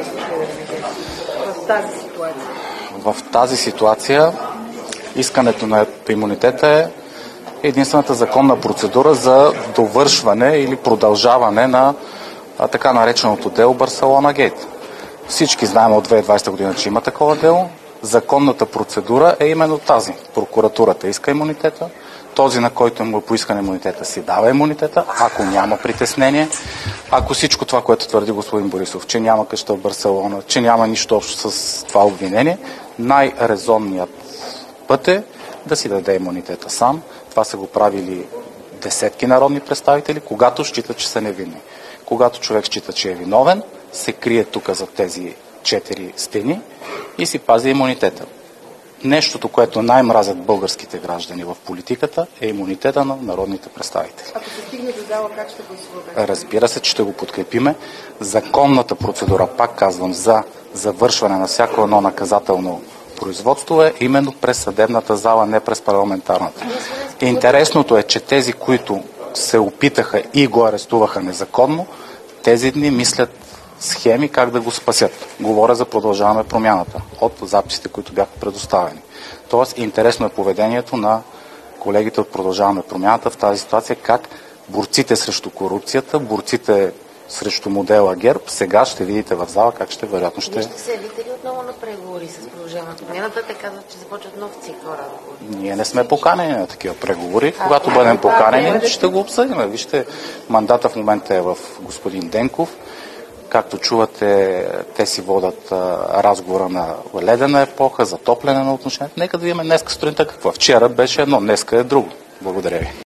в тази ситуация? В тази ситуация искането на имунитета е единствената законна процедура за довършване или продължаване на така нареченото дело Барселона Гейт. Всички знаем от 2020 година, че има такова дело. Законната процедура е именно тази. Прокуратурата иска имунитета, този, на който му е поискан имунитета, си дава имунитета, ако няма притеснение. Ако всичко това, което твърди господин Борисов, че няма къща в Барселона, че няма нищо общо с това обвинение, най-резонният път е да си даде имунитета сам. Това са го правили десетки народни представители, когато считат, че са невинни. Когато човек счита, че е виновен, се крие тук за тези 4 стени и си пази имунитета. Нещото, което най-мразят българските граждани в политиката, е имунитета на народните представители. Ако се стигне до зала, как ще гласуваме? Разбира се, че ще го подкрепиме. Законната процедура, пак казвам, за завършване на всяко едно наказателно производство е именно през съдебната зала, не през парламентарната. Интересното е, че тези, които се опитаха и го арестуваха незаконно, тези дни мислят схеми как да го спасят. Говоря за Продължаваме промяната от записите, които бяха предоставени. Тоест, интересно е поведението на колегите от Продължаваме промяната в тази ситуация, как борците срещу корупцията, борците срещу модела ГЕРБ, сега ще видите в зала как ще вероятно ще... Вие ще се явите ли отново на преговори с Продължаваме промяната? Те казват, че започват нов цикъл разговори. Ние не сме поканени на такива преговори. Когато бъдем поканени, ще го обсъдим. Вижте, мандата в момента е в господин Денков. Както чувате, те си водят разговора на ледена епоха, затопляне на отношението. Нека да видим днеска сутринта какво. Вчера беше едно, днеска е друго. Благодаря ви.